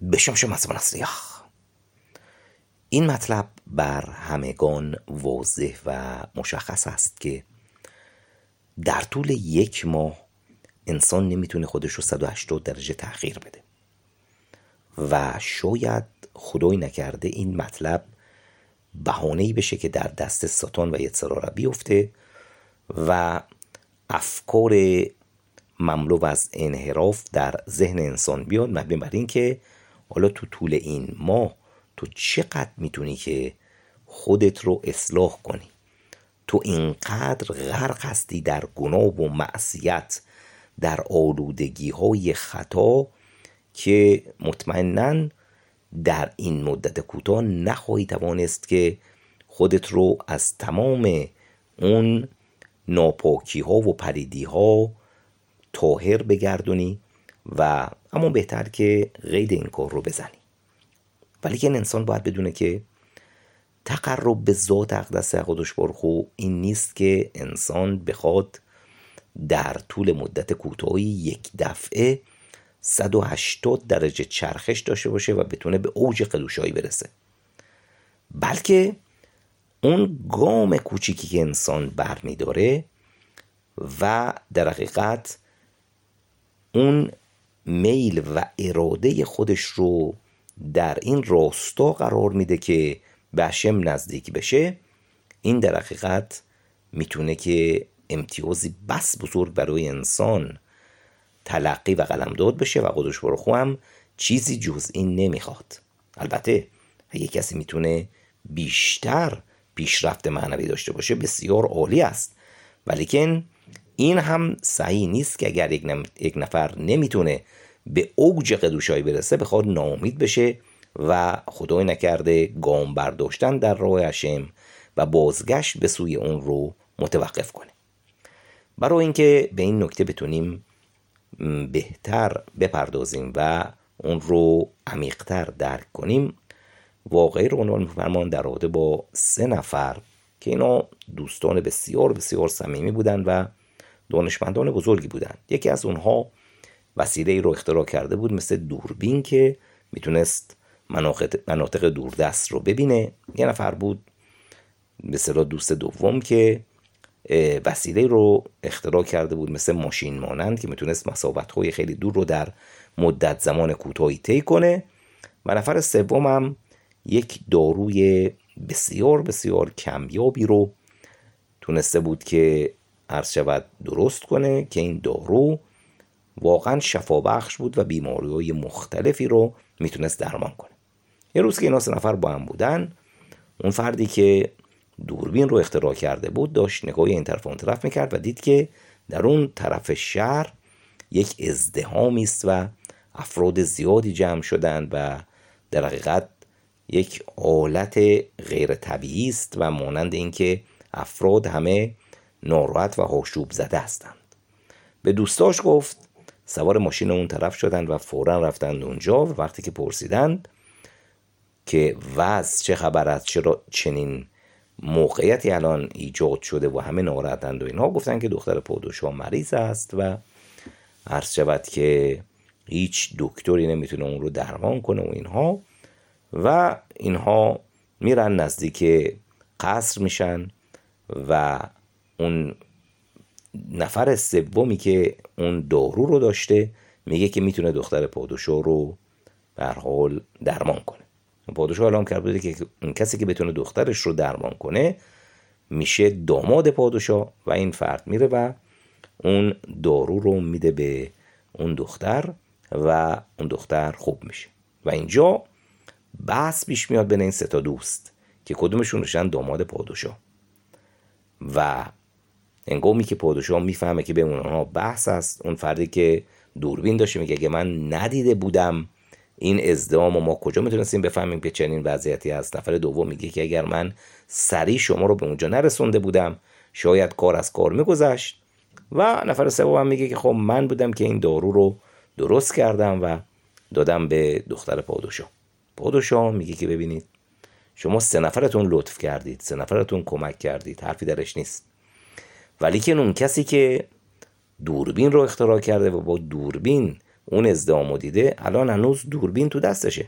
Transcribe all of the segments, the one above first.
بشمش مسمن اسلیخ. این مطلب بر همگان واضح و مشخص است که در طول 1 ماه انسان نمیتونه خودش رو 180 درجه تغییر بده و شاید خدای نکرده این مطلب بهانه‌ای بشه که در دست ساتان و یتسراره بیفته و افکار مملو از انحراف در ذهن انسان بیاد، مبنی بر این که حالا تو طول این ماه تو چقدر میتونی که خودت رو اصلاح کنی. تو اینقدر غرق هستی در گناه و معصیت، در آلودگی های خطا که مطمئناً در این مدت کوتاه نخواهی توانست که خودت رو از تمام اون ناپاکی ها و پلیدی ها طاهر بگردونی و اما بهتر که قید این کار رو بزنی. ولی که انسان باید بدونه که تقرب به ذات اقدس قدوس بارخو این نیست که انسان بخواد در طول مدت کوتاهی یک دفعه 180 درجه چرخش داشته باشه و بتونه به اوج قدوشایی برسه، بلکه اون گام کوچیکی که انسان برمی داره و در حقیقت اون میل و اراده خودش رو در این راستا قرار میده که به هشم نزدیک بشه، این در حقیقت میتونه که امتیازی بس بزرگ برای انسان تلقی و قلمداد بشه و قدوس بارخو هم چیزی جز این نمیخواد. البته اگه کسی میتونه بیشتر پیشرفت معنوی داشته باشه بسیار عالی است، ولیکن این هم صحیح نیست که اگر یک نفر نمیتونه به اوج قدوشایی برسه بخواد ناامید بشه و خدای نکرده گام برداشتن در راه هشم و بازگشت به سوی اون رو متوقف کنه. برای اینکه به این نکته بتونیم بهتر بپردازیم و اون رو عمیق‌تر درک کنیم، واقعی رو عنوان می‌فرمان در رابطه با 3 نفر که اینا دوستان بسیار بسیار صمیمی بودن و دانشمندان بزرگی بودن. یکی از اونها وسیله‌ای رو اختراع کرده بود مثل دوربین که میتونست مناطق دوردست رو ببینه. یه نفر بود به اصطلاح دوست دوم که وسیله رو اختراع کرده بود مثل ماشین مانند که میتونست مسافت‌های خیلی دور رو در مدت زمان کوتاهی طی کنه، و نفر سوم هم یک داروی بسیار بسیار کمیابی رو تونسته بود که عرض شود درست کنه که این دارو واقعا شفابخش بود و بیماری‌های مختلفی رو میتونست درمان کنه. یه روز که اینا 3 نفر با هم بودن، اون فردی که دوربین رو اختراع کرده بود داشت نگاه این طرف اون طرف میکرد و دید که در اون طرف شهر یک ازدحامی است و افراد زیادی جمع شدند و در حقیقت یک حالت غیر طبیعی است و مانند اینکه افراد همه ناراحت و آشوب زده هستند. به دوستاش گفت، سوار ماشین اون طرف شدند و فوراً رفتند اونجا و وقتی که پرسیدند که وضع چه خبر است، چرا چنین موقعیتی الان ایجاد شده و همه ناراحتند و اینها، گفتن که دختر پادشاه مریض است و عرض شود که هیچ دکتری نمیتونه اون رو درمان کنه و اینها، و اینها میرن نزدیک قصر میشن و اون نفر سومی که اون دارو رو داشته میگه که میتونه دختر پادشاه رو به هر حال درمان کنه. پادشاه اعلام کرده که اون کسی که بتونه دخترش رو درمان کنه میشه داماد پادشاه، و این فرد میره و اون دارو رو میده به اون دختر و اون دختر خوب میشه. و اینجا بحث پیش میاد بین این 3 تا دوست که کدومشون میشن داماد پادشاه، و هنگامی که پادشاه میفهمه که به اونها بحث است، اون فردی که دوربین داشته میگه اگه من ندیده بودم این ازدحام و ما کجا میتونستیم بفهمیم که چنین وضعیتی هست. نفر دوم میگه که اگر من سریع شما رو به اونجا نرسونده بودم شاید کار از کار میگذشت، و نفر سوم میگه که خب من بودم که این دارو رو درست کردم و دادم به دختر پادشاه. پادشاه میگه که ببینید شما 3 نفرتون لطف کردید، 3 نفرتون کمک کردید، حرفی درش نیست، ولی که اون کسی که دوربین رو اختراع کرده و با دوربین اون ازدحامو دیده، الان هنوز دوربین تو دستشه.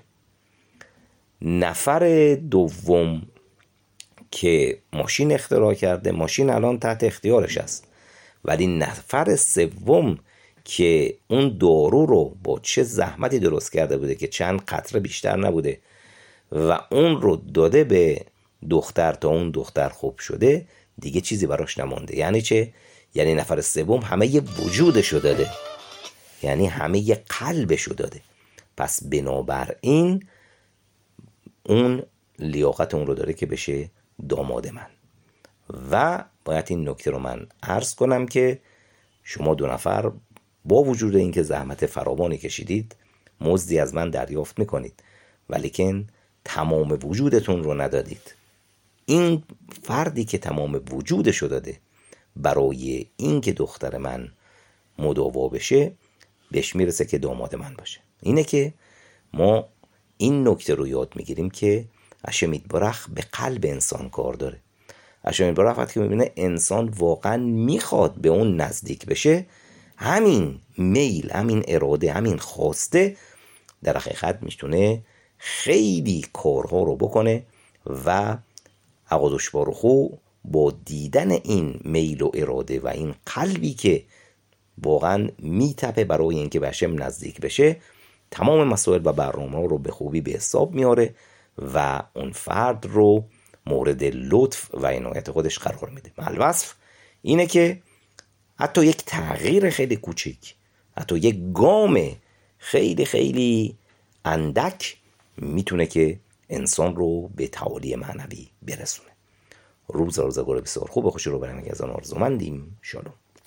نفر دوم که ماشین اختراع کرده، ماشین الان تحت اختیارش است، ولی نفر سوم که اون دارو رو با چه زحمتی درست کرده بوده که چند قطره بیشتر نبوده و اون رو داده به دختر تا اون دختر خوب شده، دیگه چیزی براش نمونده. یعنی چه؟ یعنی نفر سوم همه ی وجودشو داده، یعنی همه ی قلبشو داده. پس بنابراین اون لیاقت اون رو داره که بشه داماد من. و باید این نکته رو من عرض کنم که شما دو نفر با وجود اینکه زحمت فراوانی کشیدید، مزدی از من دریافت میکنید، ولیکن تمام وجودتون رو ندادید. این فردی که تمام وجودش رو داده برای این که دختر من مداوا بشه، بهش میرسه که داماد من باشه. اینه که ما این نکته رو یاد میگیریم که اشمید برخ به قلب انسان کار داره. اشمید برخ وقتی که میبینه انسان واقعا میخواد به اون نزدیک بشه، همین میل، همین اراده، همین خواسته در حقیقت میتونه خیلی کارها رو بکنه و عقادش بارخو با دیدن این میل و اراده و این قلبی که واقعا میتپه برای اینکه به هشم نزدیک بشه، تمام مسائل و برنامه رو به خوبی به حساب میاره و اون فرد رو مورد لطف و عنایت خودش قرار میده. الوصف اینه که حتی یک تغییر خیلی کوچیک، حتی یک گام خیلی خیلی اندک میتونه که انسان رو به تعالی معنوی برسونه. روز روزگار بسیار خوب، خوشی رو برنگه از آن آرزومندیم. شالوم.